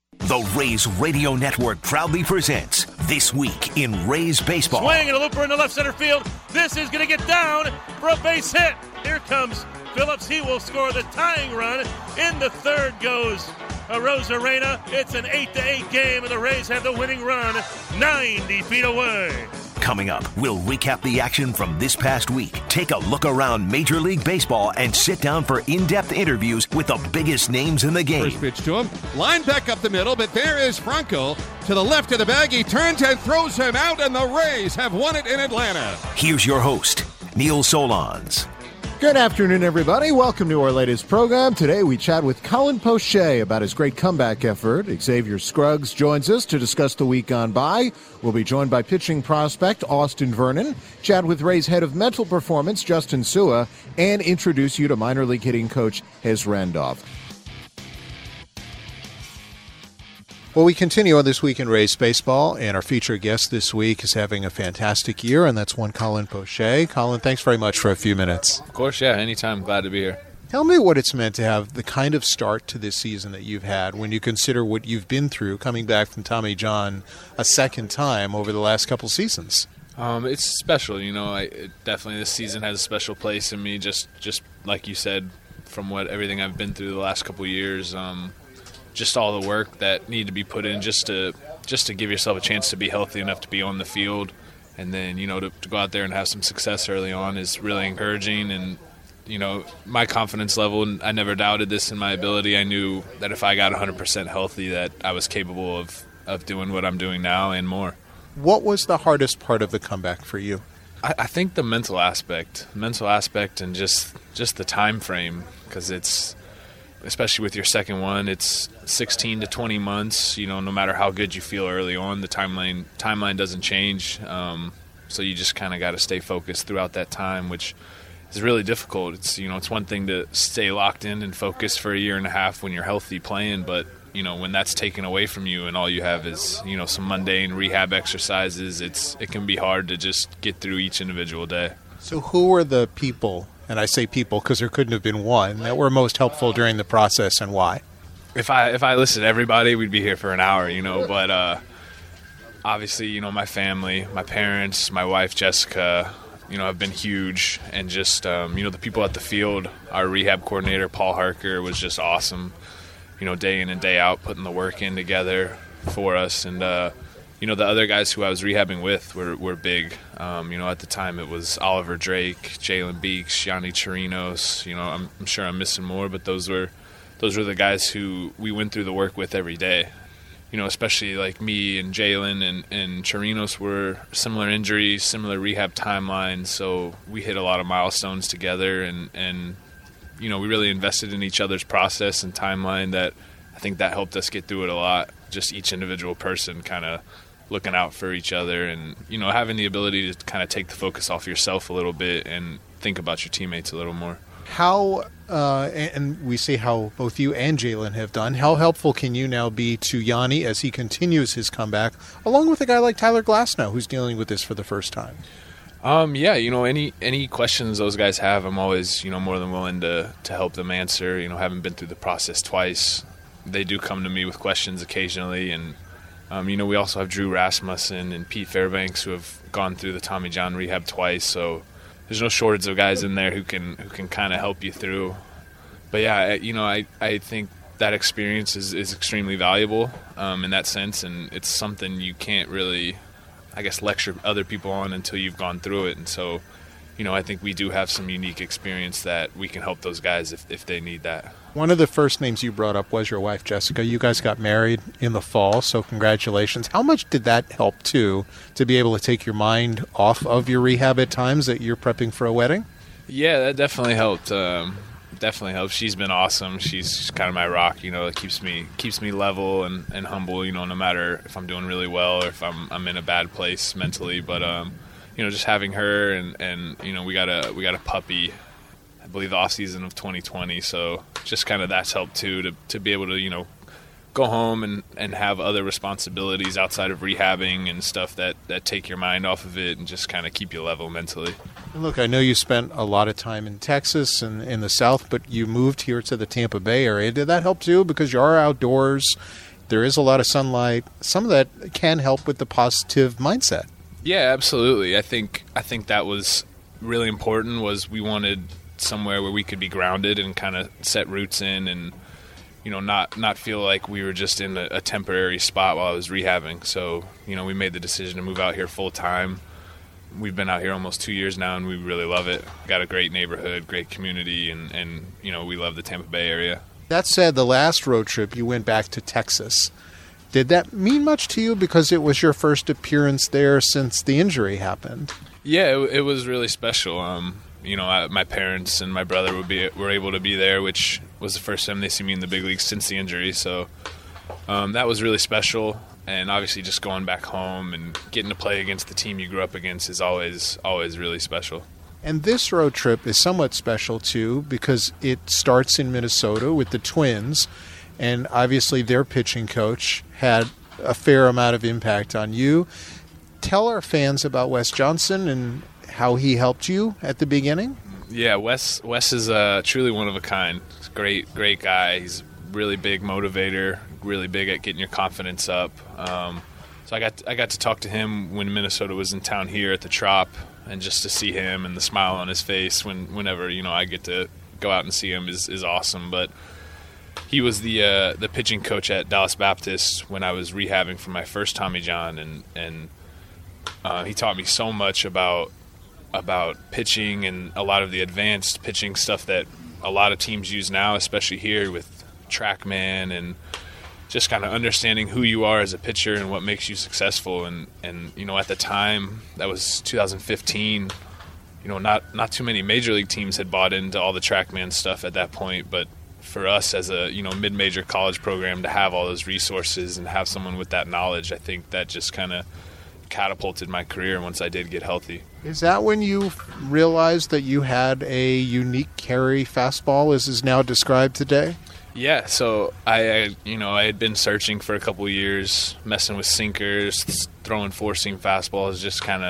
The Rays Radio Network proudly presents This Week in Rays Baseball. Swing and a looper in the left center field. This is going to get down for a base hit. Here comes Phillips. He will score the tying run. In the third goes Arozarena. It's an 8-8 game, and the Rays have the winning run 90 feet away. Coming up, we'll recap the action from this past week, take a look around Major League Baseball, and sit down for in-depth interviews with the biggest names in the game. First pitch to him. Line back up the middle, but there is Franco to the left of the bag. He turns and throws him out, and the Rays have won it in Atlanta. Here's your host, Neil Solondz. Good afternoon, everybody. Welcome to our latest program. Today we chat with Colin Poche about his great comeback effort. Xavier Scruggs joins us to discuss the week gone by. We'll be joined by pitching prospect Austin Vernon, chat with Rays head of mental performance Justin Sua, and introduce you to minor league hitting coach Hez Randolph. Well, we continue on This Week in Rays Baseball, and our featured guest this week is having a fantastic year, and that's one Colin Poche. Colin, thanks very much for a few minutes. Of course, yeah, anytime. Glad to be here. Tell me what it's meant to have the kind of start to this season that you've had when you consider what you've been through coming back from Tommy John a second time over the last couple seasons. It's special, you know. Definitely this season has a special place in me, just like you said, from everything I've been through the last couple years. Just all the work that needed to be put in just to give yourself a chance to be healthy enough to be on the field, and then, you know, to go out there and have some success early on is really encouraging. And, you know, my confidence level, I never doubted this in my ability. I knew that if I got 100% healthy that I was capable of doing what I'm doing now and more. What was the hardest part of the comeback for you? I think the mental aspect and just the time frame, because it's, especially with your second one, it's 16 to 20 months. You know, no matter how good you feel early on, the timeline doesn't change. So you just kind of got to stay focused throughout that time, which is really difficult. It's, you know, it's one thing to stay locked in and focus for a year and a half when you're healthy playing, but, you know, when that's taken away from you and all you have is, you know, some mundane rehab exercises, it can be hard to just get through each individual day. So who were the people, and I say people because there couldn't have been one, that were most helpful during the process, and why? If I listed everybody, we'd be here for an hour, you know. But obviously, you know, my family, my parents, my wife Jessica, you know, have been huge. And just, you know, the people at the field, our rehab coordinator, Paul Harker, was just awesome, you know, day in and day out, putting the work in together for us. And, you know, the other guys who I was rehabbing with were big. You know, at the time it was Oliver Drake, Jalen Beeks, Yanni Chirinos. You know, I'm sure I'm missing more, but those were the guys who we went through the work with every day. You know, especially like me and Jalen and Chirinos were similar injuries, similar rehab timelines, so we hit a lot of milestones together, and you know, we really invested in each other's process and timeline. That I think that helped us get through it a lot. Just each individual person kind of looking out for each other, and, you know, having the ability to kind of take the focus off yourself a little bit and think about your teammates a little more. How, and we see how both you and Jalen have done, how helpful can you now be to Yanni as he continues his comeback, along with a guy like Tyler Glasnow, who's dealing with this for the first time? Yeah, you know, any questions those guys have, I'm always, you know, more than willing to help them answer. You know, having been through the process twice, they do come to me with questions occasionally. And, you know, we also have Drew Rasmussen and Pete Fairbanks who have gone through the Tommy John rehab twice. So there's no shortage of guys in there who can kind of help you through. But, yeah, you know, I think that experience is extremely valuable in that sense. And it's something you can't really, I guess, lecture other people on until you've gone through it. And so, you know, I think we do have some unique experience that we can help those guys if they need that. One of the first names you brought up was your wife, Jessica. You guys got married in the fall, so congratulations. How much did that help, too, to be able to take your mind off of your rehab at times that you're prepping for a wedding? Yeah, that definitely helped. Definitely helped. She's been awesome. She's kind of my rock, you know. It keeps me level and humble, you know, no matter if I'm doing really well or if I'm in a bad place mentally. But you know, just having her and you know, we got a puppy, I believe the off season of 2020. So just kind of that's helped too, to be able to, you know, go home and have other responsibilities outside of rehabbing and stuff that take your mind off of it and just kind of keep you level mentally. Look, I know you spent a lot of time in Texas and in the South, but you moved here to the Tampa Bay area. Did that help too? Because you are outdoors there is a lot of sunlight. Some of that can help with the positive mindset. Yeah, absolutely. I think that was really important. Was we wanted somewhere where we could be grounded and kind of set roots in, and not feel like we were just in a temporary spot while I was rehabbing. So we made the decision to move out here full time. We've been out here almost 2 years now, and we really love it. Got a great neighborhood, great community, and we love the Tampa Bay area. That said, the last road trip you went back to Texas. Did that mean much to you because it was your first appearance there since the injury happened? Yeah, it was really special. My parents and my brother were able to be there, which was the first time they see me in the big leagues since the injury. So that was really special. And obviously just going back home and getting to play against the team you grew up against is always really special. And this road trip is somewhat special, too, because it starts in Minnesota with the Twins. And obviously their pitching coach had a fair amount of impact on you. Tell our fans about Wes Johnson and how he helped you at the beginning. Yeah, Wes is truly one of a kind. He's a great guy. He's a really big motivator, really big at getting your confidence up. So I got to talk to him when Minnesota was in town here at the Trop, and just to see him and the smile on his face whenever I get to go out and see him is awesome. But he was the pitching coach at Dallas Baptist when I was rehabbing from my first Tommy John, and he taught me so much about pitching and a lot of the advanced pitching stuff that a lot of teams use now, especially here with TrackMan, and just kind of understanding who you are as a pitcher and what makes you successful. And at the time, that was 2015, not too many major league teams had bought into all the TrackMan stuff at that point, but for us as a mid-major college program to have all those resources and have someone with that knowledge, I think that just kind of catapulted my career once I did get healthy. Is that when you realized that you had a unique carry fastball as is now described today? Yeah, so I had been searching for a couple of years, messing with sinkers, throwing four-seam fastballs, just kind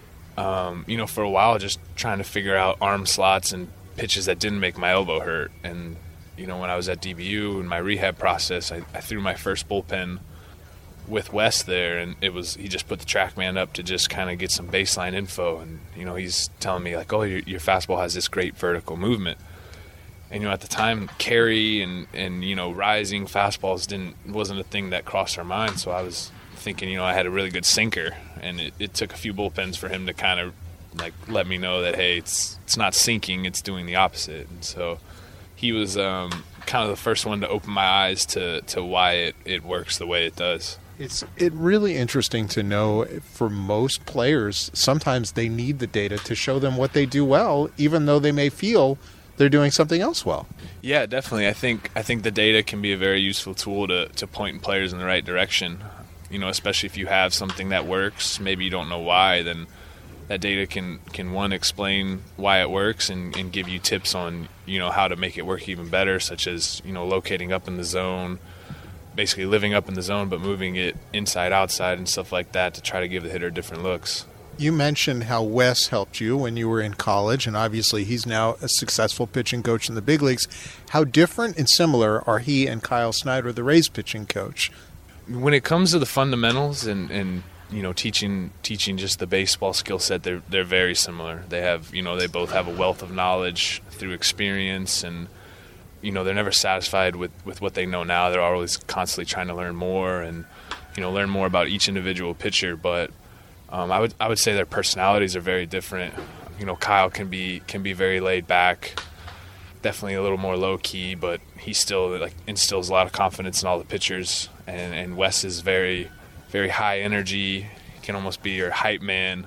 of, for a while, just trying to figure out arm slots and pitches that didn't make my elbow hurt. And, when I was at DBU in my rehab process, I threw my first bullpen with Wes there, and he just put the TrackMan up to just kind of get some baseline info. And, he's telling me, like, oh, your fastball has this great vertical movement. And, at the time, carry and rising fastballs wasn't a thing that crossed our mind. So I was thinking, I had a really good sinker, and it took a few bullpens for him to kind of like let me know that, hey, it's not sinking, it's doing the opposite. And so he was kind of the first one to open my eyes to why it works the way it does. It's really interesting to know for most players, sometimes they need the data to show them what they do well, even though they may feel they're doing something else well. Yeah, definitely. I think the data can be a very useful tool to point players in the right direction. Especially if you have something that works, maybe you don't know why, then that data can one, explain why it works and give you tips on, how to make it work even better, such as, locating up in the zone, basically living up in the zone but moving it inside, outside, and stuff like that to try to give the hitter different looks. You mentioned how Wes helped you when you were in college, and obviously he's now a successful pitching coach in the big leagues. How different and similar are he and Kyle Snyder, the Rays pitching coach? When it comes to the fundamentals and teaching just the baseball skill set, they're very similar. They have they both have a wealth of knowledge through experience, and they're never satisfied with what they know now. They're always constantly trying to learn more and learn more about each individual pitcher. But I would say their personalities are very different. Kyle can be very laid back, definitely a little more low key, but he still instills a lot of confidence in all the pitchers. And Wes is very, very high energy. He can almost be your hype man.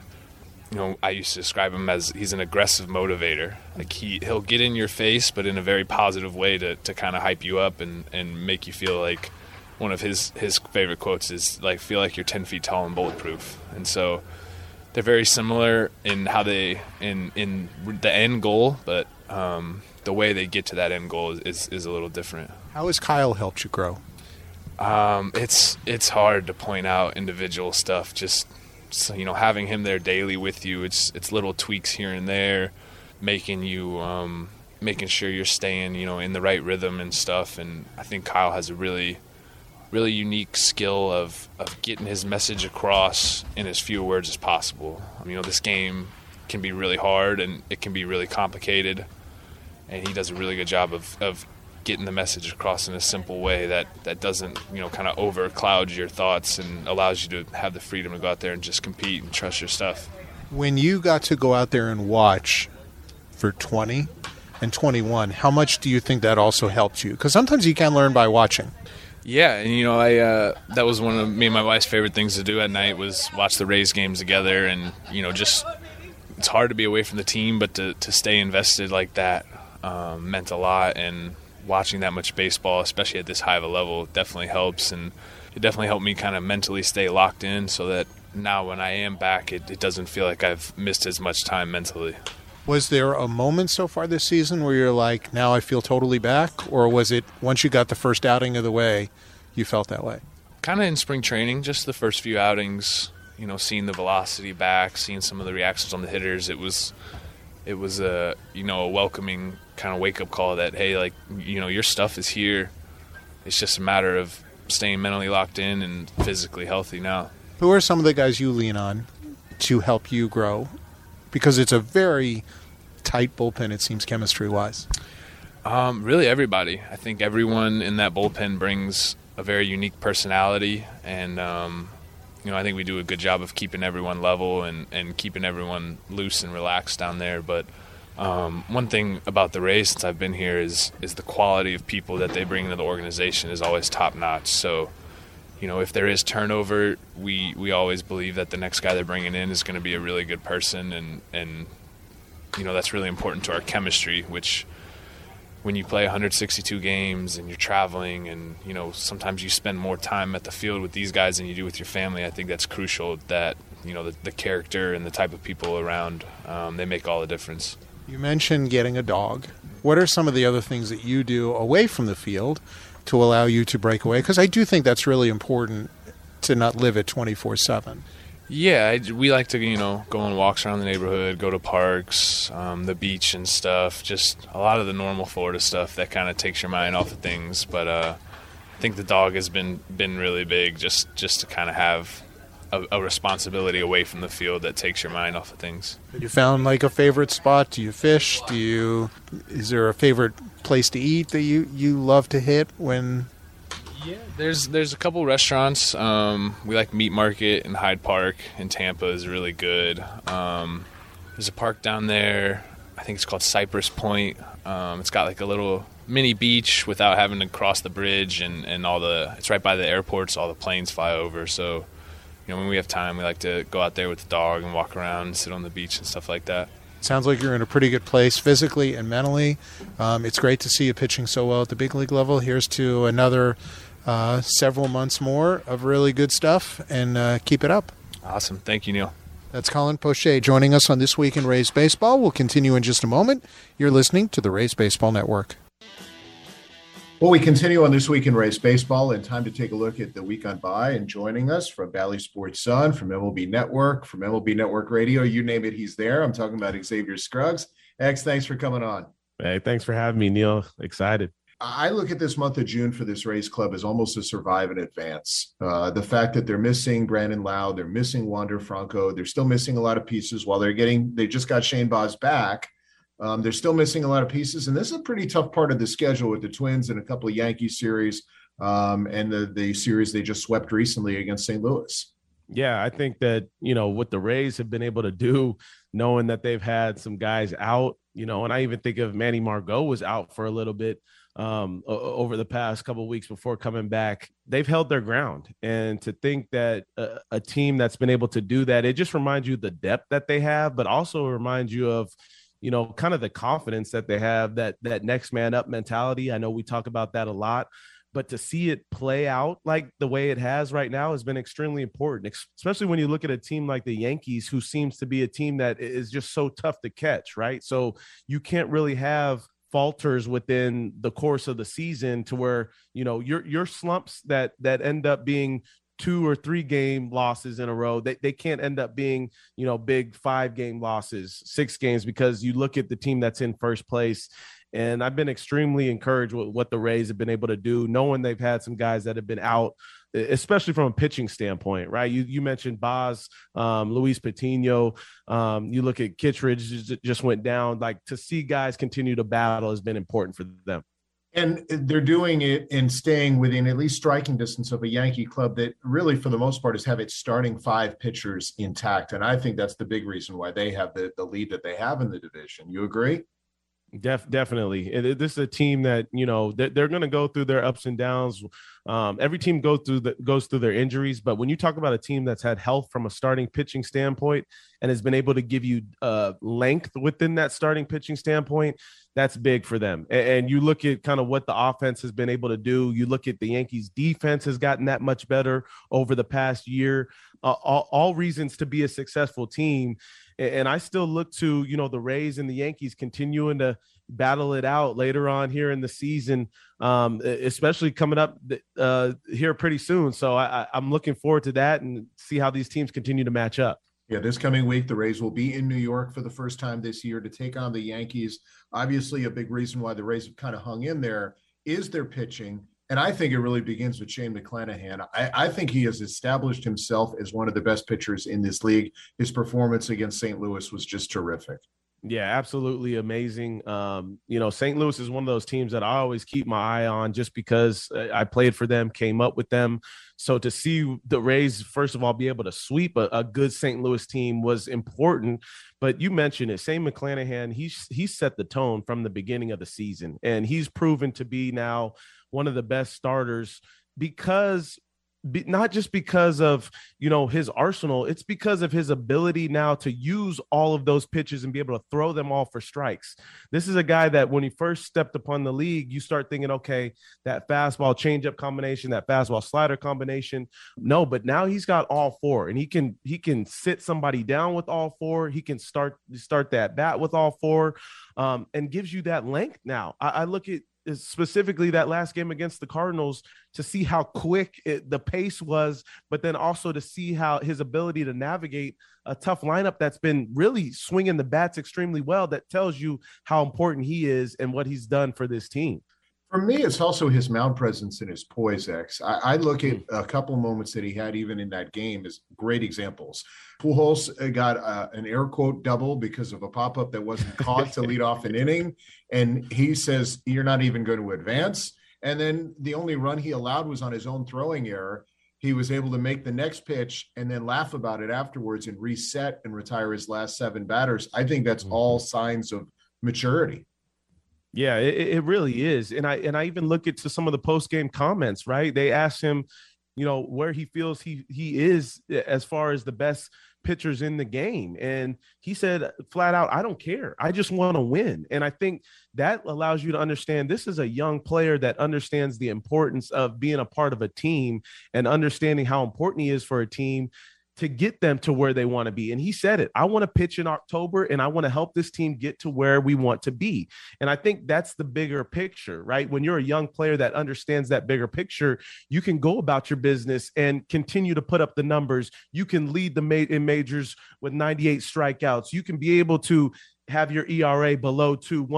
I used to describe him as he's an aggressive motivator. Like he'll get in your face, but in a very positive way to kind of hype you up and make you feel like, one of his favorite quotes is like, feel like you're 10 feet tall and bulletproof. And so they're very similar in how they in the end goal, but the way they get to that end goal is a little different. How has Kyle helped you grow? It's hard to point out individual stuff. Just having him there daily with you, it's little tweaks here and there, making sure you're staying in the right rhythm and stuff. And I think Kyle has a really really unique skill of getting his message across in as few words as possible. This game can be really hard and it can be really complicated, and he does a really good job of getting the message across in a simple way that doesn't, kind of overcloud your thoughts and allows you to have the freedom to go out there and just compete and trust your stuff. When you got to go out there and watch for 20 and 21, how much do you think that also helped you? Because sometimes you can learn by watching. Yeah, and that was one of me and my wife's favorite things to do at night was watch the Rays games together, and just it's hard to be away from the team, but to stay invested like that meant a lot, and watching that much baseball, especially at this high of a level, definitely helps, and it definitely helped me kind of mentally stay locked in so that now when I am back, it doesn't feel like I've missed as much time mentally. Was there a moment so far this season where you're like, now I feel totally back? Or was it once you got the first outing of the way, you felt that way? Kind of in spring training, just the first few outings, seeing the velocity back, seeing some of the reactions on the hitters, it was a welcoming kind of wake-up call that, hey, like, your stuff is here. It's just a matter of staying mentally locked in and physically healthy now. Who are some of the guys you lean on to help you grow? Because it's a very tight bullpen, it seems, chemistry-wise. Really everybody. I think everyone in that bullpen brings a very unique personality, and I think we do a good job of keeping everyone level and keeping everyone loose and relaxed down there. But one thing about the Rays since I've been here is the quality of people that they bring into the organization is always top-notch. So, if there is turnover, we always believe that the next guy they're bringing in is going to be a really good person, and that's really important to our chemistry, which when you play 162 games and you're traveling and, sometimes you spend more time at the field with these guys than you do with your family, I think that's crucial that, the character and the type of people around, they make all the difference. You mentioned getting a dog. What are some of the other things that you do away from the field to allow you to break away? Because I do think that's really important to not live it 24/7. Yeah, we like to, go on walks around the neighborhood, go to parks, the beach and stuff, just a lot of the normal Florida stuff that kind of takes your mind off of things. But I think the dog has been really big just to kind of have a responsibility away from the field that takes your mind off of things. You found like a favorite spot? Do you fish? Is there a favorite place to eat that you love to hit when? Yeah, there's a couple restaurants. We like Meat Market in Hyde Park in Tampa is really good. There's a park down there. I think it's called Cypress Point. It's got like a little mini beach without having to cross the bridge and it's right by the airports. All the planes fly over. So, when we have time, we like to go out there with the dog and walk around and sit on the beach and stuff like that. Sounds like you're in a pretty good place physically and mentally. It's great to see you pitching so well at the big league level. Here's to another several months more of really good stuff, and keep it up. Awesome. Thank you, Neil. That's Colin Poche joining us on This Week in Rays Baseball. We'll continue in just a moment. You're listening to the Rays Baseball Network. Well, we continue on This Week in Rays Baseball, and time to take a look at the week on by. And joining us from Bally Sports Sun, from MLB Network, from MLB Network Radio, you name it, he's there. I'm talking about Xavier Scruggs. X, thanks for coming on. Hey, thanks for having me, Neil. Excited. I look at this month of June for this Rays club as almost a survive and advance. The fact that they're missing Brandon Lau, they're missing Wander Franco, they're still missing a lot of pieces while they just got Shane Baz back. They're still missing a lot of pieces, and this is a pretty tough part of the schedule with the Twins and a couple of Yankee series and the series they just swept recently against St. Louis. Yeah, I think that, what the Rays have been able to do, knowing that they've had some guys out, and I even think of Manny Margot was out for a little bit over the past couple of weeks before coming back. They've held their ground, and to think that a team that's been able to do that, it just reminds you of the depth that they have, but also reminds you of kind of the confidence that they have, that next man up mentality. I know we talk about that a lot, but to see it play out like the way it has right now has been extremely important, especially when you look at a team like the Yankees, who seems to be a team that is just so tough to catch, right? So you can't really have falters within the course of the season to where, your slumps that end up being 2 or 3 game losses in a row, they can't end up being, big 5 game losses, 6 games, because you look at the team that's in first place And I've been extremely encouraged with what the Rays have been able to do, knowing they've had some guys that have been out, especially from a pitching standpoint, right? You mentioned Boz, Luis Patino. You look at Kittredge just went down. Like, to see guys continue to battle has been important for them. And they're doing it and staying within at least striking distance of a Yankee club that really, for the most part, has have its starting 5 pitchers intact. And I think that's the big reason why they have the lead that they have in the division. You agree? Definitely. This is a team that, they're going to go through their ups and downs. Every team goes through their injuries. But when you talk about a team that's had health from a starting pitching standpoint and has been able to give you length within that starting pitching standpoint, that's big for them. And you look at kind of what the offense has been able to do. You look at the Yankees defense has gotten that much better over the past year. All reasons to be a successful team. And I still look to, the Rays and the Yankees continuing to battle it out later on here in the season, especially coming up here pretty soon. So I'm looking forward to that and see how these teams continue to match up. Yeah, this coming week, the Rays will be in New York for the first time this year to take on the Yankees. Obviously, a big reason why the Rays have kind of hung in there is their pitching. And I think it really begins with Shane McClanahan. I think he has established himself as one of the best pitchers in this league. His performance against St. Louis was just terrific. Yeah, absolutely amazing. St. Louis is one of those teams that I always keep my eye on just because I played for them, came up with them. So to see the Rays, first of all, be able to sweep a good St. Louis team was important. But you mentioned it, Shane McClanahan, he set the tone from the beginning of the season, and he's proven to be now one of the best starters not just because of, his arsenal, it's because of his ability now to use all of those pitches and be able to throw them all for strikes. This is a guy that when he first stepped upon the league, you start thinking, okay, that fastball changeup combination, that fastball slider combination. No, but now he's got all 4, and he can sit somebody down with all 4. He can start that bat with all 4, and gives you that length. Now I look at specifically that last game against the Cardinals to see how quick the pace was, but then also to see how his ability to navigate a tough lineup that's been really swinging the bats extremely well. That tells you how important he is and what he's done for this team. For me, it's also his mound presence and his poise, X. I look at a couple moments that he had even in that game as great examples. Pujols got an air quote double because of a pop-up that wasn't caught to lead off an inning. And he says, you're not even going to advance. And then the only run he allowed was on his own throwing error. He was able to make the next pitch and then laugh about it afterwards and reset and retire his last 7 batters. I think that's all signs of maturity. Yeah, it really is. And I even look at some of the post-game comments, right? They asked him, where he feels he is as far as the best pitchers in the game. And he said flat out, I don't care. I just want to win. And I think that allows you to understand this is a young player that understands the importance of being a part of a team and understanding how important he is for a team to get them to where they want to be. And he said it, I want to pitch in October and I want to help this team get to where we want to be. And I think that's the bigger picture, right? When you're a young player that understands that bigger picture, you can go about your business and continue to put up the numbers. You can lead in majors with 98 strikeouts. You can be able to have your ERA below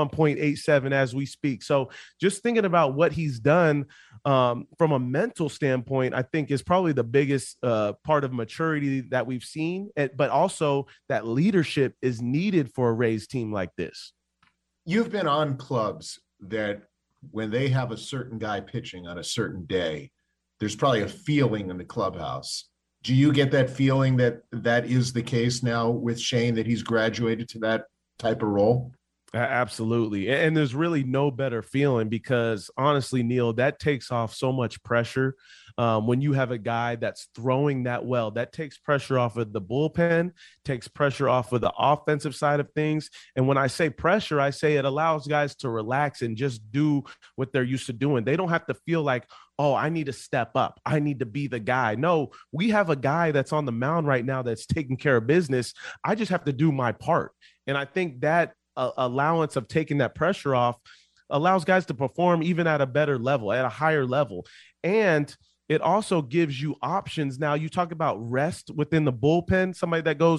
1.87 as we speak. So just thinking about what he's done from a mental standpoint, I think is probably the biggest part of maturity that we've seen, but also that leadership is needed for a Rays team like this. You've been on clubs that when they have a certain guy pitching on a certain day, there's probably a feeling in the clubhouse. Do you get that feeling that is the case now with Shane, that he's graduated to that type of role? Absolutely. And there's really no better feeling because honestly, Neil, that takes off so much pressure. When you have a guy that's throwing that well, that takes pressure off of the bullpen, takes pressure off of the offensive side of things. And when I say pressure, I say it allows guys to relax and just do what they're used to doing. They don't have to feel like, oh, I need to step up. I need to be the guy. No, we have a guy that's on the mound right now that's taking care of business. I just have to do my part. And I think that allowance of taking that pressure off allows guys to perform even at a better level, at a higher level. And it also gives you options. Now you talk about rest within the bullpen, somebody that goes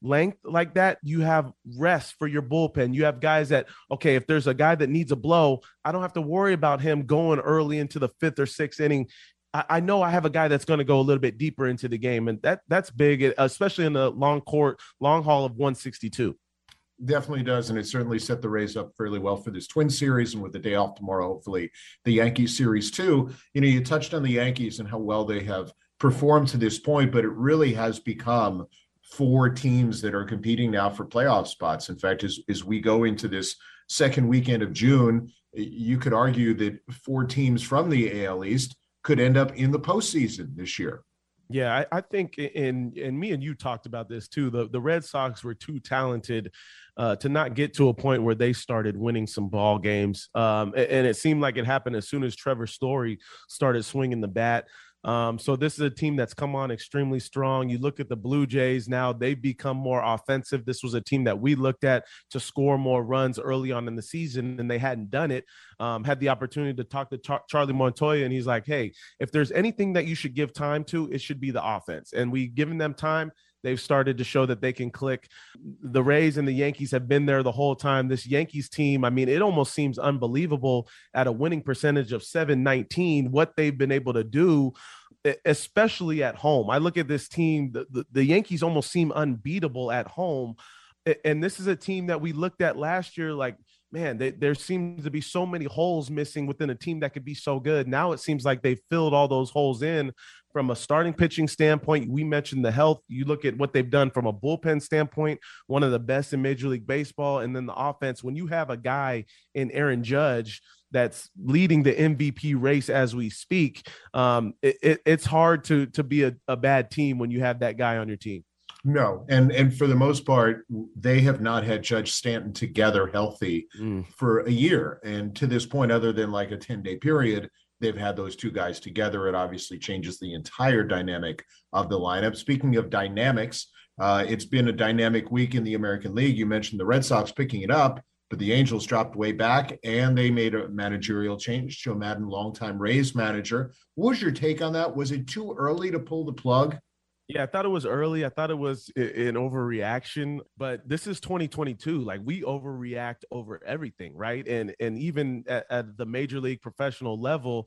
length like that, you have rest for your bullpen. You have guys that, okay, if there's a guy that needs a blow, I don't have to worry about him going early into the 5th or 6th inning. I know I have a guy that's going to go a little bit deeper into the game, and that's big, especially in the long haul of 162. Definitely does, and it certainly set the Rays up fairly well for this Twins series, and with the day off tomorrow, hopefully the Yankees series too. You touched on the Yankees and how well they have performed to this point, but it really has become 4 teams that are competing now for playoff spots. In fact, as we go into this second weekend of June, you could argue that 4 teams from the AL East could end up in the postseason this year. Yeah, I think, and me and you talked about this too, the Red Sox were too talented to not get to a point where they started winning some ball games. And it seemed like it happened as soon as Trevor Story started swinging the bat. So this is a team that's come on extremely strong. You look at the Blue Jays now, they've become more offensive. This was a team that we looked at to score more runs early on in the season, and they hadn't done it. Had the opportunity to talk to Charlie Montoya, and he's like, hey, if there's anything that you should give time to, it should be the offense. And we've given them time. They've started to show that they can click. The Rays and the Yankees have been there the whole time. This Yankees team, I mean, it almost seems unbelievable at a winning percentage of .719, what they've been able to do, especially at home. I look at this team, the Yankees almost seem unbeatable at home. And this is a team that we looked at last year like, man, there seems to be so many holes missing within a team that could be so good. Now it seems like they filled all those holes in. From a starting pitching standpoint, we mentioned the health. You look at what they've done from a bullpen standpoint, one of the best in Major League Baseball. And then the offense, when you have a guy in Aaron Judge that's leading the MVP race as we speak, it's hard to be a bad team when you have that guy on your team. No, and for the most part, they have not had Judge Stanton together healthy for a year. And to this point, other than like a 10-day period, they've had those 2 guys together. It obviously changes the entire dynamic of the lineup. Speaking of dynamics, it's been a dynamic week in the American League. You mentioned the Red Sox picking it up, but the Angels dropped way back, and they made a managerial change. Joe Maddon, longtime Rays manager. What was your take on that? Was it too early to pull the plug? Yeah, I thought it was early. I thought it was an overreaction, but this is 2022. Like, we overreact over everything, right? And even at the major league professional level,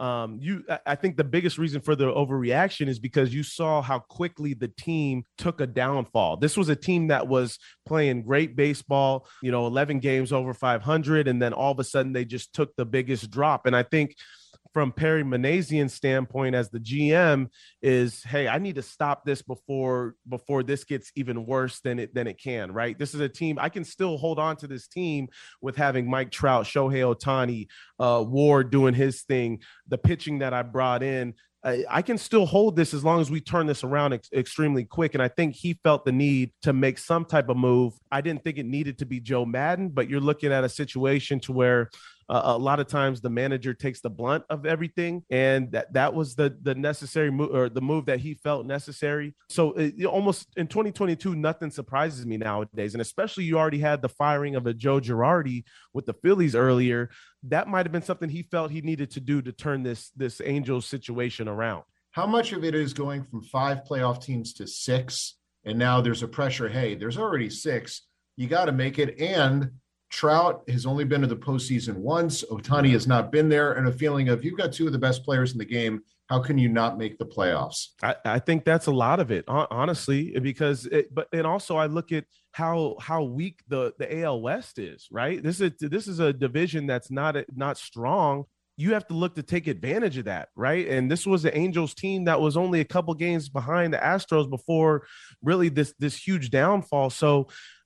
I think the biggest reason for the overreaction is because you saw how quickly the team took a downfall. This was a team that was playing great baseball, 11 games over 500, and then all of a sudden they just took the biggest drop. And I think from Perry Manazian's standpoint as the GM is, hey, I need to stop this before this gets even worse than it can, right? This is a team, I can still hold on to this team with having Mike Trout, Shohei Ohtani, Ward doing his thing, the pitching that I brought in. I can still hold this as long as we turn this around extremely quick. And I think he felt the need to make some type of move. I didn't think it needed to be Joe Maddon, but you're looking at a situation to where a lot of times the manager takes the blunt of everything. And that was the necessary move, or the move that he felt necessary. So almost in 2022, nothing surprises me nowadays. And especially you already had the firing of a Joe Girardi with the Phillies earlier. That might've been something he felt he needed to do to turn this Angels situation around. How much of it is going from 5 playoff teams to 6? And now there's a pressure. Hey, there's already 6. You got to make it. And Trout has only been to the postseason once. Ohtani has not been there. And a feeling of, you've got 2 of the best players in the game. How can you not make the playoffs? I think that's a lot of it, honestly, because and also I look at how weak the AL West is, right? This is a division that's not strong. You have to look to take advantage of that, right? And this was the Angels team that was only a couple games behind the Astros before really this huge downfall. So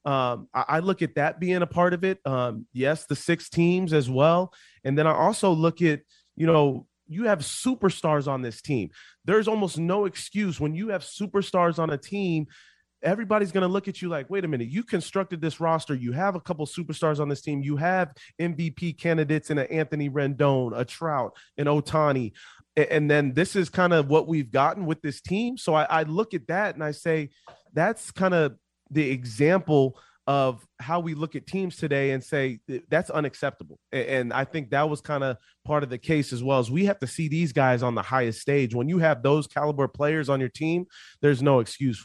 I look at that being a part of it. Yes, the 6 teams as well. And then I also look at, you have superstars on this team. There's almost no excuse when you have superstars on a team. Everybody's going to look at you like, wait a minute, you constructed this roster. You have a couple superstars on this team. You have MVP candidates in an Anthony Rendon, a Trout, an Ohtani. And then this is kind of what we've gotten with this team. So I look at that and I say, that's kind of the example of how we look at teams today and say that's unacceptable. And I think that was kind of part of the case as well, as we have to see these guys on the highest stage. When you have those caliber players on your team, there's no excuse for it.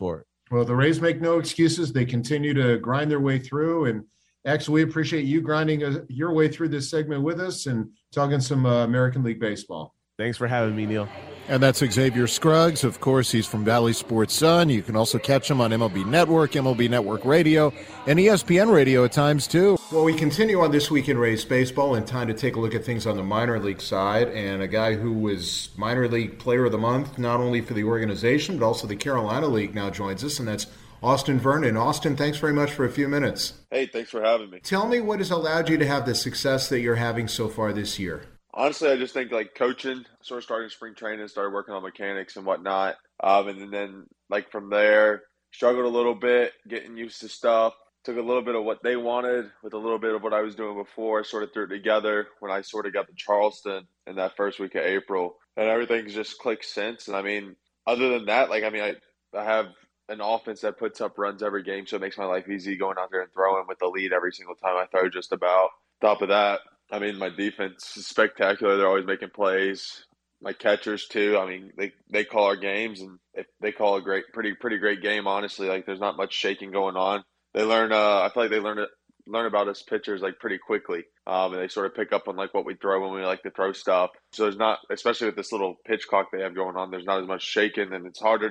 Well, the Rays make no excuses. They continue to grind their way through. And X, we appreciate you grinding your way through this segment with us and talking some American League Baseball. Thanks for having me, Neil. And that's Xavier Scruggs. Of course, he's from Valley Sports Sun. You can also catch him on MLB Network, MLB Network Radio, and ESPN Radio at times, too. Well, we continue on This Week in Rays Baseball, and time to take a look at things on the minor league side. And a guy who was minor league player of the month, not only for the organization, but also the Carolina League, now joins us, and that's Austin Vernon. Austin, thanks very much for a few minutes. Hey, thanks for having me. Tell me what has allowed you to have the success that you're having so far this year. Honestly, I just think like coaching, sort of starting spring training, started working on mechanics and whatnot. And then like from there, struggled a little bit, getting used to stuff. Took a little bit of what they wanted with a little bit of what I was doing before, sort of threw it together when I sort of got to Charleston in that first week of April. And everything's just clicked since. And I mean, other than that, I have an offense that puts up runs every game, so it makes my life easy going out there and throwing with the lead every single time I throw just about. Top of that, I mean, my defense is spectacular. They're always making plays. My catchers, too. I mean, they call our games, and if they call a pretty great game, honestly. Like, there's not much shaking going on. They learn I feel like they learn about us pitchers, like, pretty quickly. And they sort of pick up on, like, what we throw when we like to throw stuff. So there's not, especially with this little pitch clock they have going on, there's not as much shaking, and it's harder,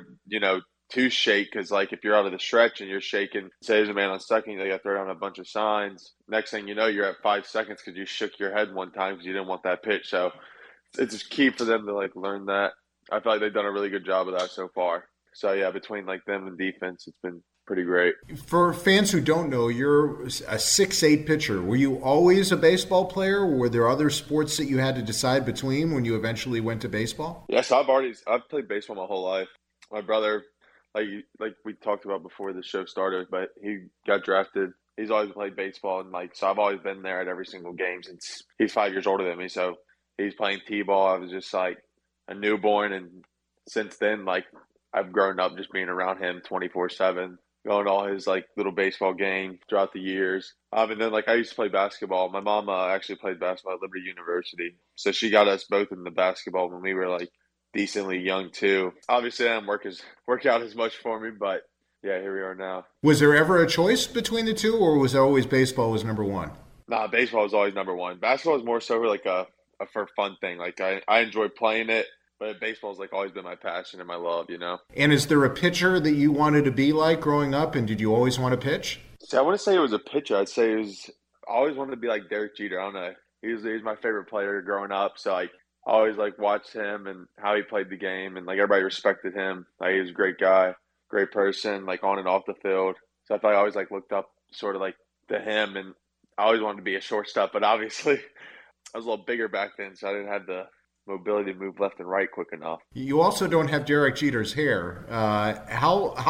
to shake because, like, if you're out of the stretch and you're shaking, say there's a man on second, you got to throw down a bunch of signs. Next thing you know, you're at 5 seconds because you shook your head one time because you didn't want that pitch. So it's just key for them to, like, learn that. I feel like they've done a really good job of that so far. So, yeah, between, like, them and defense, it's been pretty great. For fans who don't know, you're a 6'8" pitcher. Were you always a baseball player? Or were there other sports that you had to decide between when you eventually went to baseball? Yes, I've played baseball my whole life. My brother, like we talked about before the show started, but he got drafted. He's always played baseball, and so I've always been there at every single game since he's 5 years older than me. So he's playing t-ball. I was just like a newborn, and since then, like, I've grown up just being around him 24/7, going to all his like little baseball games throughout the years. And then like I used to play basketball. My mom actually played basketball at Liberty University, so she got us both into basketball when we were like decently young too. Obviously, that didn't work out as much for me, but yeah, here we are now. Was there ever a choice between the two, or was it always baseball was number one? Nah, baseball was always number one. Basketball was more so like a for fun thing. Like I enjoyed playing it, but baseball's like always been my passion and my love, And is there a pitcher that you wanted to be like growing up, and did you always want to pitch? See, I wouldn't say it was a pitcher. I'd say I always wanted to be like Derek Jeter. I don't know. He was my favorite player growing up, so like I always like watched him and how he played the game, and like everybody respected him. Like he was a great guy, great person, like on and off the field. So I thought I always like looked up sort of like to him, and I always wanted to be a shortstop, but obviously I was a little bigger back then, so I didn't have the mobility to move left and right quick enough. You also don't have Derek Jeter's hair. How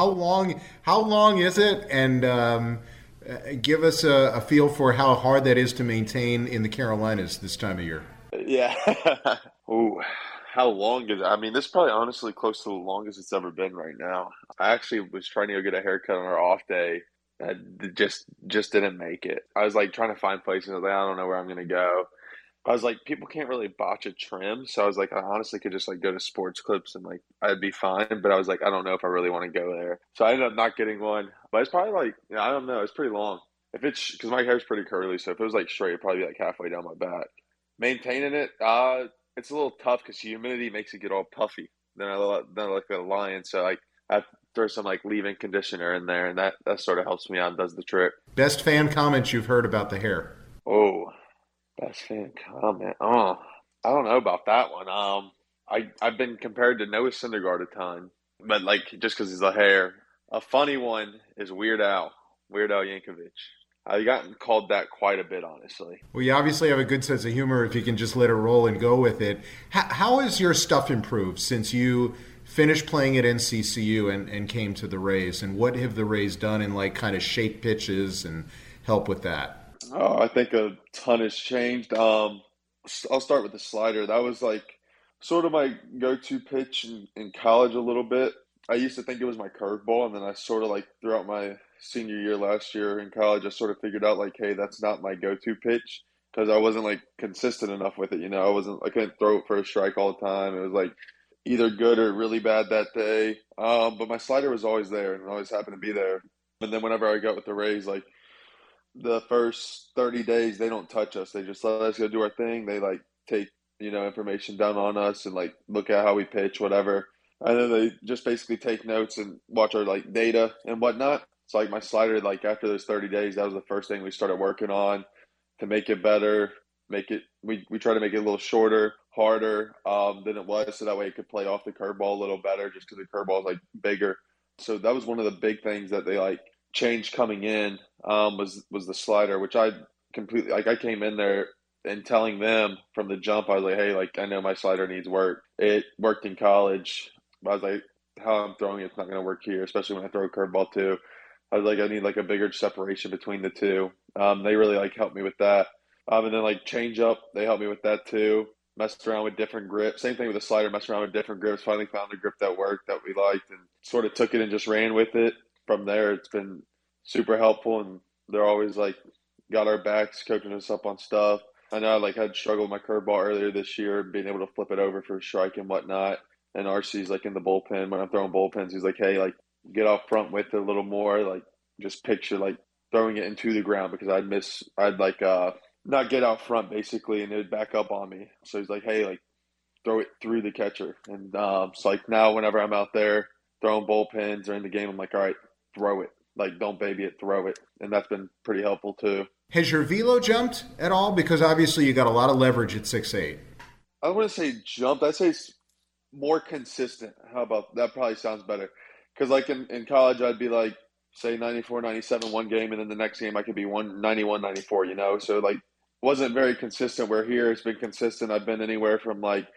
long is it? And give us a feel for how hard that is to maintain in the Carolinas this time of year. Yeah. Ooh, how long is it? I mean, this is probably honestly close to the longest it's ever been right now. I actually was trying to go get a haircut on our off day. I just didn't make it. I was like trying to find places. I was like, I don't know where I'm going to go. I was like, people can't really botch a trim. So I was like, I honestly could just like go to Sports Clips and like I'd be fine. But I was like, I don't know if I really want to go there. So I ended up not getting one. But it's probably like, I don't know. It's pretty long. If it's because my hair's pretty curly. So if it was like straight, it'd probably be like halfway down my back. Maintaining it, it's a little tough because humidity makes it get all puffy. Then I look like a lion. So like I throw some like leave-in conditioner in there, and that sort of helps me out and does the trick. Best fan comments you've heard about the hair? Oh. Best fan comment. Oh, I don't know about that one. I've been compared to Noah Syndergaard a ton, but like just because he's a hair. A funny one is Weird Al Yankovic. I've gotten called that quite a bit, honestly. Well, you obviously have a good sense of humor if you can just let it roll and go with it. How has your stuff improved since you finished playing at NCCU and came to the Rays? And what have the Rays done in like kind of shape pitches and help with that? Oh, I think a ton has changed. I'll start with the slider. That was like sort of my go-to pitch in college a little bit. I used to think it was my curveball, and then I sort of like throughout my senior year last year in college, I sort of figured out like, hey, that's not my go-to pitch because I wasn't like consistent enough with it. I couldn't throw it for a strike all the time. It was like, either good or really bad that day. But my slider was always there and always happened to be there. And then whenever I got with the Rays, like the first 30 days, they don't touch us. They just let us go do our thing. They like take, information down on us and like look at how we pitch, whatever. And then they just basically take notes and watch our like data and whatnot. So like my slider, like after those 30 days, that was the first thing we started working on to make it better. We try to make it a little shorter, harder than it was, so that way it could play off the curveball a little better, just because the curveball is like bigger. So that was one of the big things that they like changed coming in was the slider, which I completely like. I came in there and telling them from the jump, I was like, hey, like I know my slider needs work. It worked in college. I was like, how I'm throwing it's not going to work here, especially when I throw a curveball too. I was like, I need like a bigger separation between the two. They really like helped me with that. And then like change up, they helped me with that too. Messed around with different grips. Same thing with the slider, messed around with different grips. Finally found a grip that worked, that we liked, and sort of took it and just ran with it. From there, it's been super helpful, and they're always like got our backs, coaching us up on stuff. I know I like had struggled with my curveball earlier this year, being able to flip it over for a strike and whatnot. And RC's like in the bullpen when I'm throwing bullpens. He's like, hey, like get off front with it a little more. Like just picture like throwing it into the ground, because I'd like not get out front basically, and it would back up on me. So he's like, hey, like throw it through the catcher. And so like now whenever I'm out there throwing bullpens or in the game, I'm like, all right, throw it. Like don't baby it, throw it. And that's been pretty helpful too. Has your velo jumped at all? Because obviously you got a lot of leverage at 6'8". I wouldn't say jumped. I'd say it's more consistent. How about that? Probably sounds better. Because like in college, I'd be like, say 94, 97 one game, and then the next game I could be 91, 94, So like wasn't very consistent, where here it's been consistent. I've been anywhere from like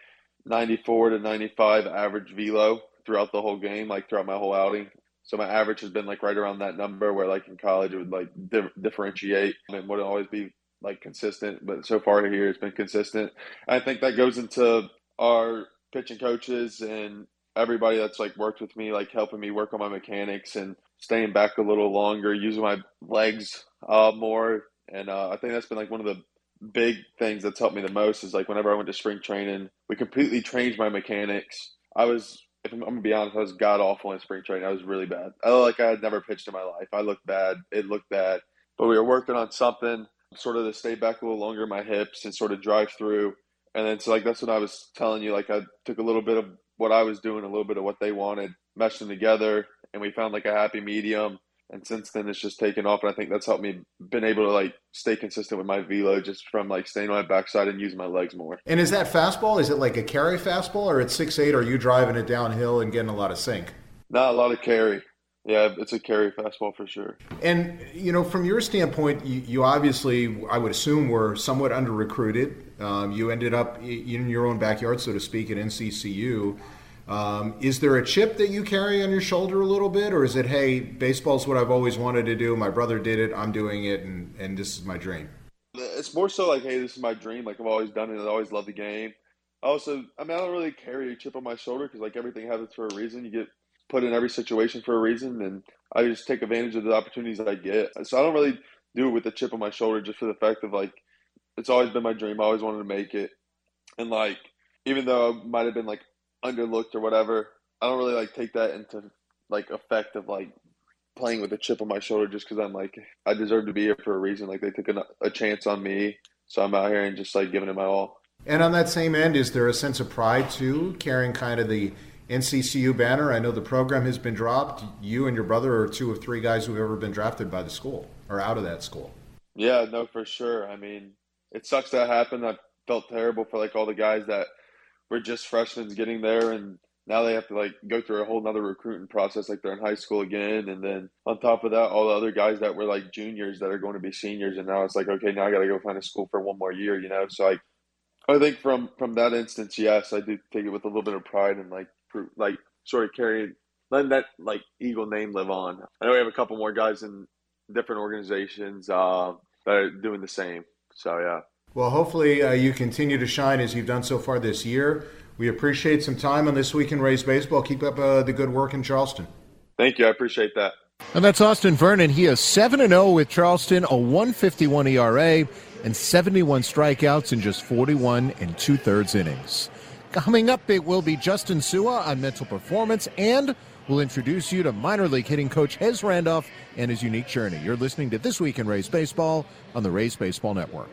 94 to 95 average velo throughout the whole game, like throughout my whole outing. So my average has been like right around that number, where like in college it would like differentiate and wouldn't always be like consistent. But so far here it's been consistent. I think that goes into our pitching coaches and everybody that's like worked with me, like helping me work on my mechanics and staying back a little longer, using my legs more. And I think that's been like one of the big things that's helped me the most is like whenever I went to spring training, we completely changed my mechanics. If I'm going to be honest, I was god-awful in spring training. I was really bad. I had never pitched in my life. I looked bad. It looked bad. But we were working on something sort of to stay back a little longer in my hips and sort of drive through. And then so like that's when I was telling you, like I took a little bit of what I was doing, a little bit of what they wanted, meshed them together, and we found like a happy medium. And since then, it's just taken off. And I think that's helped me been able to like stay consistent with my velo, just from like staying on my backside and using my legs more. And is that fastball? Is it like a carry fastball, or at 6'8", are you driving it downhill and getting a lot of sink? Not a lot of carry. Yeah, it's a carry fastball for sure. And, from your standpoint, you obviously, I would assume, were somewhat under-recruited. You ended up in your own backyard, so to speak, at NCCU. Is there a chip that you carry on your shoulder a little bit, or is it, hey, baseball's what I've always wanted to do, my brother did it, I'm doing it, and this is my dream? It's more so like, hey, this is my dream. Like, I've always done it. I always loved the game. I don't really carry a chip on my shoulder, because like everything happens for a reason. You get put in every situation for a reason, and I just take advantage of the opportunities that I get. So I don't really do it with a chip on my shoulder, just for the fact of like, it's always been my dream. I always wanted to make it. And like, even though I might have been like underlooked or whatever, I don't really like take that into like effect of like playing with a chip on my shoulder, just because I'm like, I deserve to be here for a reason. Like they took a chance on me, so I'm out here and just like giving it my all. And on that same end, is there a sense of pride too, carrying kind of the NCCU banner? I know the program has been dropped. You and your brother are two of three guys who've ever been drafted by the school or out of that school. Yeah, no, for sure. I mean, it sucks that happened. I felt terrible for like all the guys that were just freshmen getting there, and now they have to like go through a whole nother recruiting process like they're in high school again. And then on top of that, all the other guys that were like juniors that are going to be seniors, and now it's like, okay, now I got to go find a school for one more year, So I think from that instance, yes, I do take it with a little bit of pride and like sort of letting that like Eagle name live on. I know we have a couple more guys in different organizations that are doing the same. So yeah. Well, hopefully you continue to shine as you've done so far this year. We appreciate some time on This Week in Rays Baseball. Keep up the good work in Charleston. Thank you. I appreciate that. And that's Austin Vernon. He is 7-0 with Charleston, a 1.51 ERA, and 71 strikeouts in just 41 2/3 innings. Coming up, it will be Justin Sua on mental performance, and we'll introduce you to minor league hitting coach Hez Randolph and his unique journey. You're listening to This Week in Rays Baseball on the Rays Baseball Network.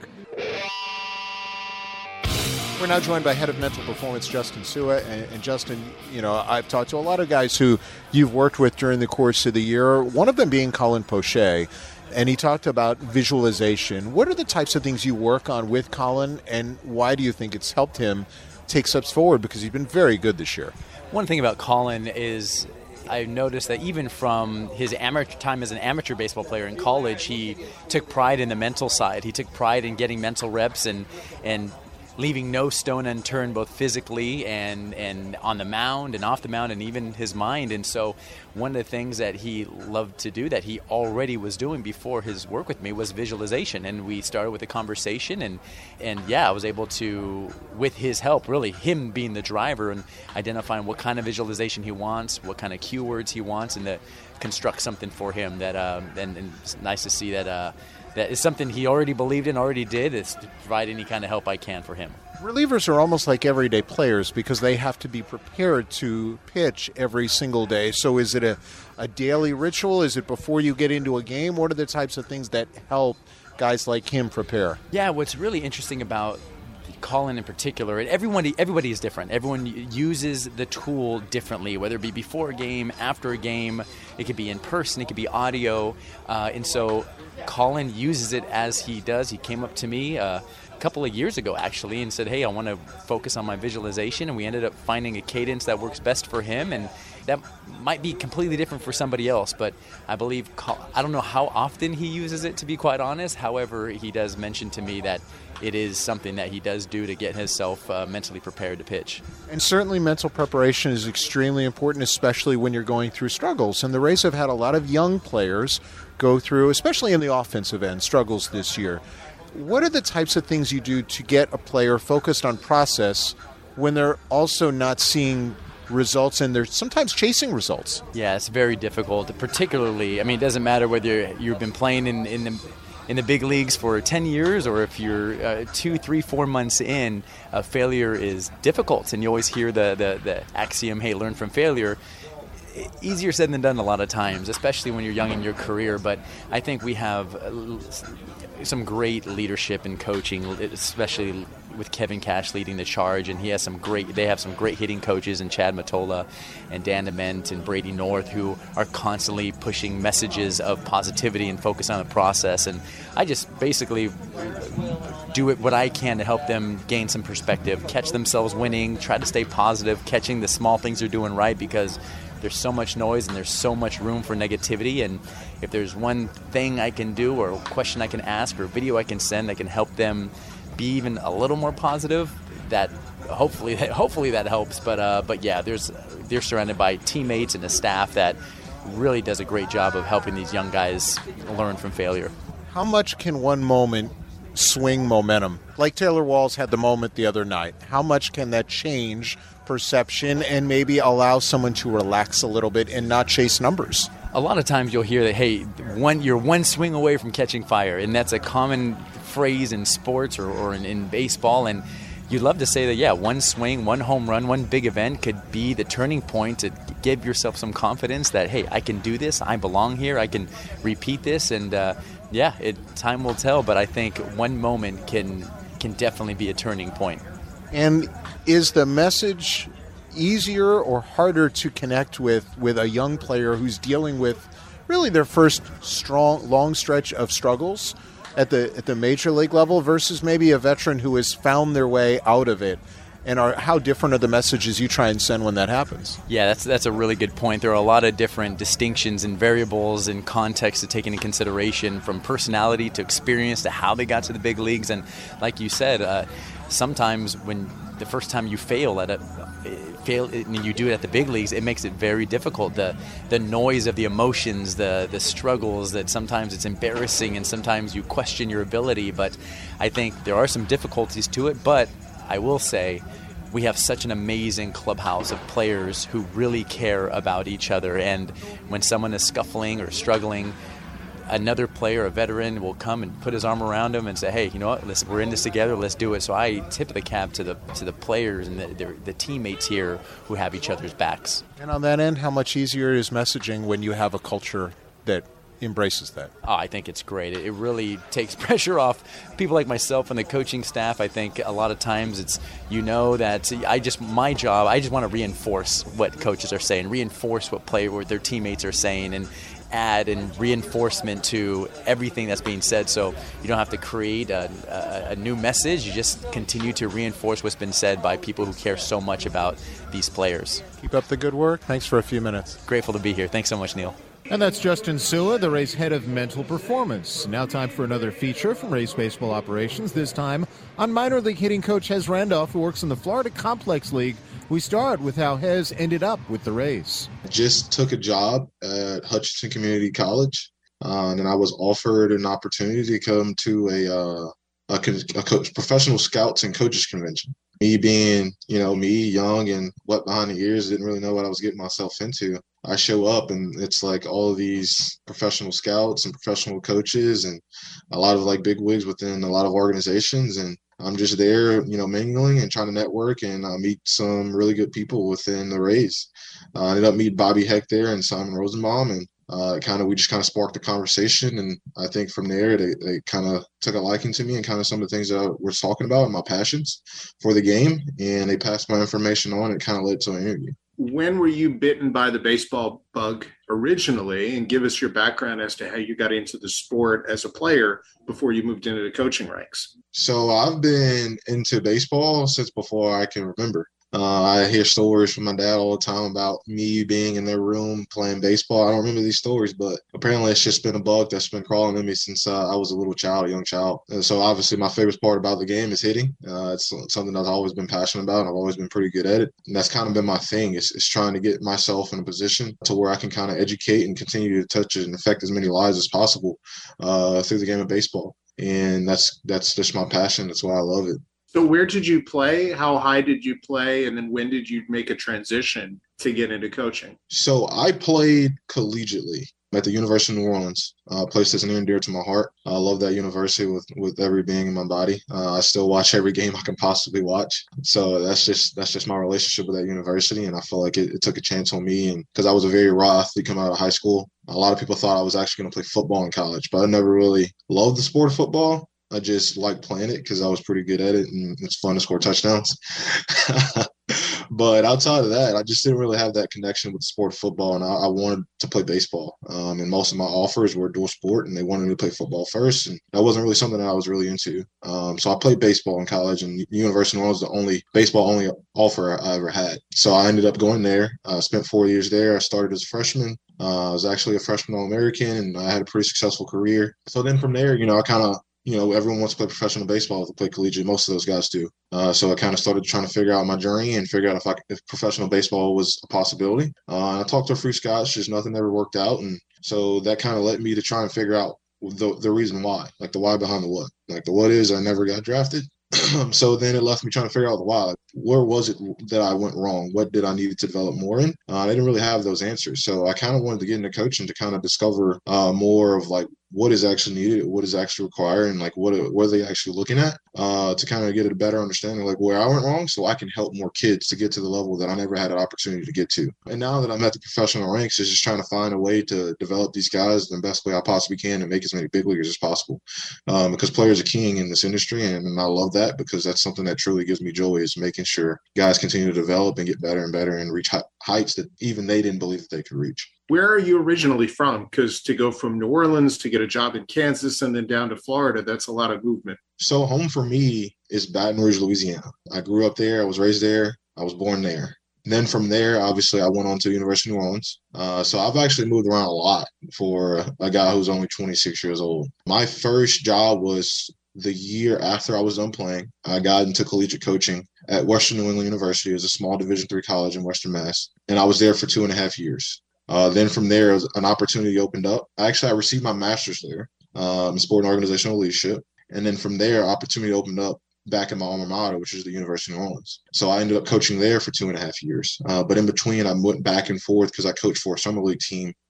We're now joined by head of mental performance, Justin Sua. And Justin, you know, I've talked to a lot of guys who you've worked with during the course of the year, one of them being Colin Poche, and he talked about visualization. What are the types of things you work on with Colin, and why do you think it's helped him take steps forward? Because he's been very good this year. One thing about Colin is I've noticed that even from his amateur time as an amateur baseball player in college, he took pride in the mental side. He took pride in getting mental reps and leaving no stone unturned, both physically and on the mound and off the mound, and even his mind. And so one of the things that he loved to do that he already was doing before his work with me was visualization. And we started with a conversation, and I was able to, with his help, really him being the driver and identifying what kind of visualization he wants, what kind of keywords he wants, and to construct something for him that and it's nice to see that that is something he already believed in, already did, is to provide any kind of help I can for him. Relievers are almost like everyday players because they have to be prepared to pitch every single day. So is it a daily ritual? Is it before you get into a game? What are the types of things that help guys like him prepare? Yeah, what's really interesting about Colin in particular, and everybody is different. Everyone uses the tool differently, whether it be before a game, after a game. It could be in person, it could be audio. And so Colin uses it as he does. He came up to me a couple of years ago, actually, and said, hey, I want to focus on my visualization. And we ended up finding a cadence that works best for him. And that might be completely different for somebody else, but I believe, I don't know how often he uses it, to be quite honest. However, he does mention to me that it is something that he does do to get himself mentally prepared to pitch. And certainly mental preparation is extremely important, especially when you're going through struggles. And the Rays have had a lot of young players go through, especially in the offensive end, struggles this year. What are the types of things you do to get a player focused on process when they're also not seeing results and they're sometimes chasing results? Yeah, it's very difficult, particularly, I mean, it doesn't matter whether you've been playing in the big leagues for 10 years or if you're 2, 3, 4 months in. Failure is difficult, and you always hear the axiom, hey, learn from failure. Easier said than done a lot of times, especially when you're young in your career, but I think we have some great leadership and coaching, especially with Kevin Cash leading the charge, and they have some great hitting coaches in Chad Mottola and Dan Dement and Brady North, who are constantly pushing messages of positivity and focus on the process. And I just basically do what I can to help them gain some perspective, catch themselves winning, try to stay positive, catching the small things they're doing right, because there's so much noise and there's so much room for negativity. And if there's one thing I can do or a question I can ask or a video I can send that can help them be even a little more positive, that hopefully that helps. But yeah, they're surrounded by teammates and a staff that really does a great job of helping these young guys learn from failure. How much can one moment swing momentum? Like Taylor Walls had the moment the other night. How much can that change perception and maybe allow someone to relax a little bit and not chase numbers? A lot of times you'll hear that, hey, you're one swing away from catching fire, and that's a common phrase in sports or in baseball. And you'd love to say that, yeah, one swing, one home run, one big event could be the turning point to give yourself some confidence that, hey, I can do this, I belong here, I can repeat this, and time will tell. But I think one moment can definitely be a turning point. And is the message easier or harder to connect with a young player who's dealing with really their first long stretch of struggles at the major league level versus maybe a veteran who has found their way out of it? And how different are the messages you try and send when that happens? Yeah, that's a really good point. There are a lot of different distinctions and variables and context to take into consideration, from personality to experience to how they got to the big leagues. And like you said, sometimes when the first time you fail and you do it at the big leagues, it makes it very difficult. The noise of the emotions, the struggles, that sometimes it's embarrassing and sometimes you question your ability. But I think there are some difficulties to it. But I will say we have such an amazing clubhouse of players who really care about each other. And when someone is scuffling or struggling, another player, a veteran, will come and put his arm around him and say, hey, you know what, we're in this together, let's do it. So I tip the cap to the players and the teammates here who have each other's backs. And on that end, how much easier is messaging when you have a culture that embraces that? Oh, I think it's great. It really takes pressure off people like myself and the coaching staff. I think a lot of times it's, that my job, I just want to reinforce what coaches are saying, reinforce what their teammates are saying, and add and reinforcement to everything that's being said. So you don't have to create a new message. You just continue to reinforce what's been said by people who care so much about these players. Keep up the good work. Thanks for a few minutes. Grateful to be here. Thanks so much, Neil. And that's Justin Sua, the Rays head of mental performance. Now time for another feature from Rays baseball operations, this time on minor league hitting coach Hez Randolph, who works in the Florida Complex League. We start with how Hez ended up with the Rays. I just took a job at Hutchinson Community College, and I was offered an opportunity to come to a professional scouts and coaches convention. Me being, me young and wet behind the ears, didn't really know what I was getting myself into. I show up and it's like all of these professional scouts and professional coaches and a lot of like big wigs within a lot of organizations. And I'm just there, mingling and trying to network and meet some really good people within the Rays. I ended up meeting Bobby Heck there and Simon Rosenbaum, and we just sparked the conversation. And I think from there, they kind of took a liking to me and kind of some of the things that I was talking about and my passions for the game. And they passed my information on. It kind of led to an interview. When were you bitten by the baseball bug originally? And give us your background as to how you got into the sport as a player before you moved into the coaching ranks. So I've been into baseball since before I can remember. I hear stories from my dad all the time about me being in their room playing baseball. I don't remember these stories, but apparently it's just been a bug that's been crawling in me since I was a young child. And so obviously my favorite part about the game is hitting. It's something I've always been passionate about, and I've always been pretty good at it. And that's kind of been my thing, is trying to get myself in a position to where I can kind of educate and continue to touch and affect as many lives as possible through the game of baseball. And that's just my passion. That's why I love it. So where did you play? How high did you play? And then when did you make a transition to get into coaching? So I played collegiately at the University of New Orleans, a place that's near and dear to my heart. I love that university with every being in my body. I still watch every game I can possibly watch. So that's just my relationship with that university. And I feel like it took a chance on me. And because I was a very raw athlete coming out of high school, a lot of people thought I was actually going to play football in college, but I never really loved the sport of football. I just liked playing it because I was pretty good at it, and it's fun to score touchdowns. But outside of that, I just didn't really have that connection with the sport of football, and I wanted to play baseball. And most of my offers were dual sport, and they wanted me to play football first, and that wasn't really something that I was really into. So I played baseball in college, and University of New Orleans was the only baseball-only offer I ever had. So I ended up going there. I spent 4 years there. I started as a freshman. I was actually a freshman All-American, and I had a pretty successful career. So then from there, I kind of everyone wants to play professional baseball to play collegiate. Most of those guys do. So I kind of started trying to figure out my journey and figure out if professional baseball was a possibility. I talked to a few scouts, just nothing ever worked out. And so that kind of led me to try and figure out the reason why, like the why behind the what. Like the what is I never got drafted. So then it left me trying to figure out the why. Like, where was it that I went wrong? What did I need to develop more in? I didn't really have those answers. So I kind of wanted to get into coaching to kind of discover more of like what is actually needed, what is actually required, and like what are they actually looking at to kind of get a better understanding like where I went wrong, so I can help more kids to get to the level that I never had an opportunity to get to. And now that I'm at the professional ranks, it's just trying to find a way to develop these guys the best way I possibly can and make as many big leaguers as possible, because players are king in this industry, and I love that because that's something that truly gives me joy, is making sure guys continue to develop and get better and better and reach heights that even they didn't believe that they could reach. Where are you originally from? Because to go from New Orleans to get a job in Kansas and then down to Florida, that's a lot of movement. So home for me is Baton Rouge, Louisiana. I grew up there. I was raised there. I was born there. And then from there, obviously, I went on to the University of New Orleans. So I've actually moved around a lot for a guy who's only 26 years old. My first job was the year after I was done playing. I got into collegiate coaching at Western New England University. It was a small Division III college in Western Mass. And I was there for 2.5 years. Then from there, an opportunity opened up. I received my master's there in sport and organizational leadership. And then from there, opportunity opened up back in my alma mater, which is the University of New Orleans. So I ended up coaching there for 2.5 years. But in between, I went back and forth because I coached for a summer league team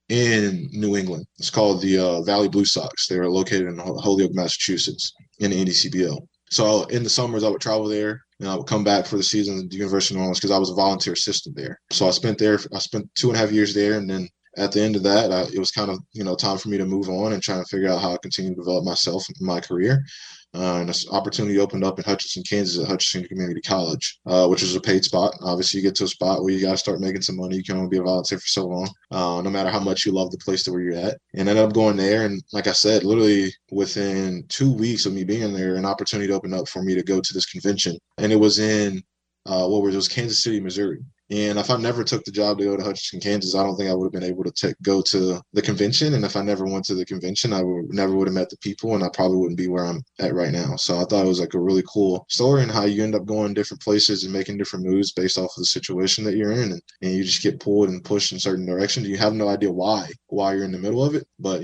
in New England. It's called the Valley Blue Sox. They were located in Holyoke, Massachusetts, in the NDCBL. So in the summers, I would travel there, and I would come back for the season at the University of New Orleans because I was a volunteer assistant there. So I spent 2.5 years there, and then at the end of that, it was kind of, time for me to move on and try to figure out how I continue to develop myself in my career. And this opportunity opened up in Hutchinson, Kansas at Hutchinson Community College, which is a paid spot. Obviously, you get to a spot where you got to start making some money. You can only be a volunteer for so long, no matter how much you love the place to where you're at. And ended up going there. And like I said, literally within 2 weeks of me being there, an opportunity opened up for me to go to this convention. And it was in it was Kansas City, Missouri. And if I never took the job to go to Hutchinson, Kansas, I don't think I would have been able to go to the convention. And if I never went to the convention, I never would have met the people, and I probably wouldn't be where I'm at right now. So I thought it was like a really cool story, and how you end up going different places and making different moves based off of the situation that you're in. And you just get pulled and pushed in certain directions. You have no idea why you're in the middle of it, but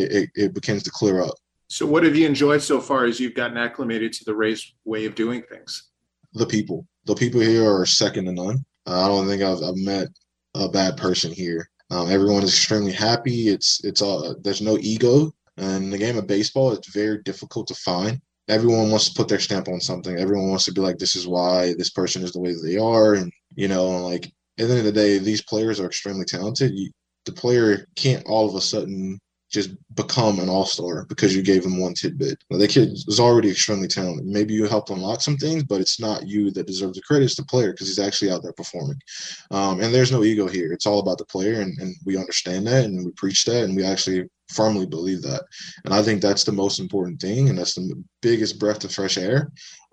it begins to clear up. So what have you enjoyed so far as you've gotten acclimated to the Rays way of doing things? The people here are second to none. I don't think I've met a bad person here. Everyone is extremely happy. It's all, there's no ego. And in the game of baseball, it's very difficult to find. Everyone wants to put their stamp on something. Everyone wants to be like, this is why this person is the way that they are. And, like, at the end of the day, these players are extremely talented. The player can't all of a sudden just become an all-star because you gave them one tidbit. The kid is already extremely talented. Maybe you helped unlock some things, but it's not you that deserves the credit. It's the player, because he's actually out there performing. And there's no ego here. It's all about the player, and we understand that, and we preach that, and we actually firmly believe that. And I think that's the most important thing, and that's the biggest breath of fresh air,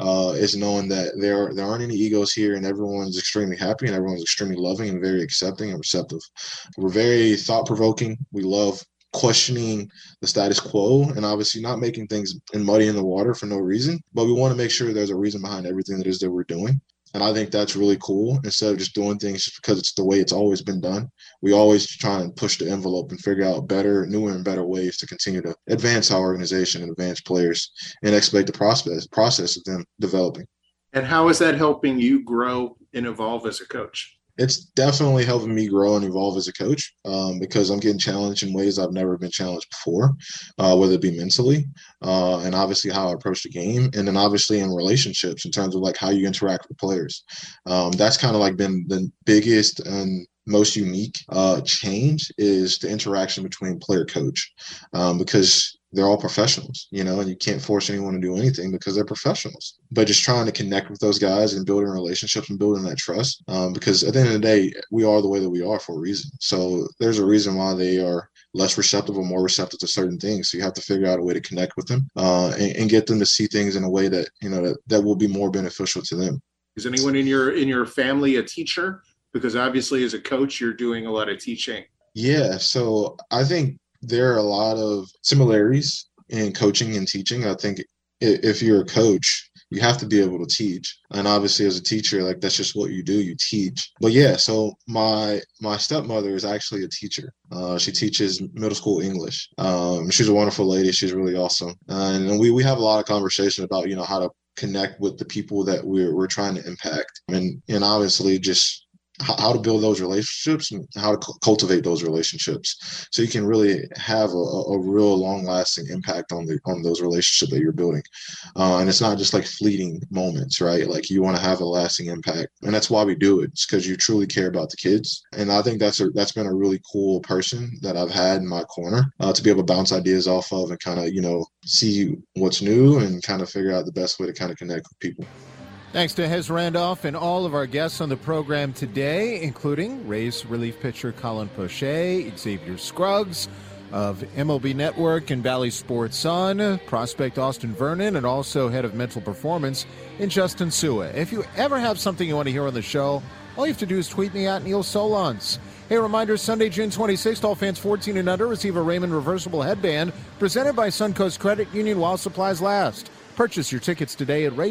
is knowing that there aren't any egos here, and everyone's extremely happy, and everyone's extremely loving and very accepting and receptive. We're very thought-provoking. We love questioning the status quo, and obviously not making things muddy in the water for no reason, but we want to make sure there's a reason behind everything that is that we're doing. And I think that's really cool. Instead of just doing things just because it's the way it's always been done, we always try and push the envelope and figure out newer and better ways to continue to advance our organization and advance players and expedite the process of them developing. And how is that helping you grow and evolve as a coach? It's definitely helping me grow and evolve as a coach, because I'm getting challenged in ways I've never been challenged before, whether it be mentally, and obviously how I approach the game, and then obviously in relationships in terms of like how you interact with players. That's kind of like been the biggest and most unique change, is the interaction between player coach, because they're all professionals, and you can't force anyone to do anything because they're professionals. But just trying to connect with those guys and building relationships and building that trust, because at the end of the day, we are the way that we are for a reason. So there's a reason why they are less receptive or more receptive to certain things. So you have to figure out a way to connect with them and get them to see things in a way that, that will be more beneficial to them. Is anyone in your family a teacher? Because obviously as a coach, you're doing a lot of teaching. Yeah. So I think there are a lot of similarities in coaching and teaching. I think if you're a coach, you have to be able to teach. And obviously as a teacher, like that's just what you do, you teach. But yeah, so my stepmother is actually a teacher. She teaches middle school English. She's a wonderful lady. She's really awesome. And we have a lot of conversation about, how to connect with the people that we're trying to impact. And obviously just how to build those relationships and how to cultivate those relationships so you can really have a real long-lasting impact on those relationships that you're building. And it's not just like fleeting moments, right? Like you want to have a lasting impact. And that's why we do it. It's because you truly care about the kids. And I think that's been a really cool person that I've had in my corner to be able to bounce ideas off of and kind of, see what's new and kind of figure out the best way to kind of connect with people. Thanks to Hez Randolph and all of our guests on the program today, including Rays relief pitcher Colin Poche, Xavier Scruggs of MLB Network and Valley Sports Sun, prospect Austin Vernon, and also head of mental performance in Justin Sua. If you ever have something you want to hear on the show, all you have to do is tweet me at Neil Solondz. Hey, reminder, Sunday, June 26th, all fans 14 and under receive a Raymond reversible headband presented by Suncoast Credit Union while supplies last. Purchase your tickets today at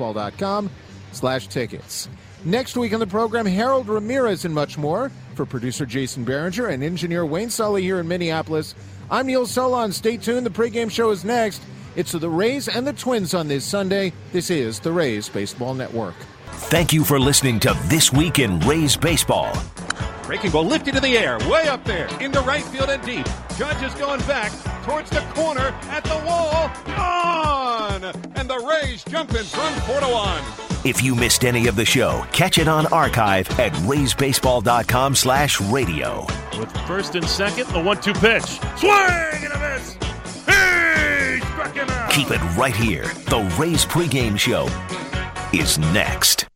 racebaseball.com/tickets. Next week on the program, Harold Ramirez and much more. For producer Jason Behringer and engineer Wayne Sully here in Minneapolis, I'm Neil Solondz. Stay tuned. The pregame show is next. It's the Rays and the Twins on this Sunday. This is the Rays Baseball Network. Thank you for listening to This Week in Rays Baseball. Breaking ball lifted in the air, way up there, into right field and deep. Judge is going back towards the corner, at the wall, gone! And the Rays jump in front 4-1. If you missed any of the show, catch it on archive at RaysBaseball.com/radio. With first and second, the 1-2 pitch. Swing and a miss! He struck him out! Keep it right here. The Rays pregame show is next.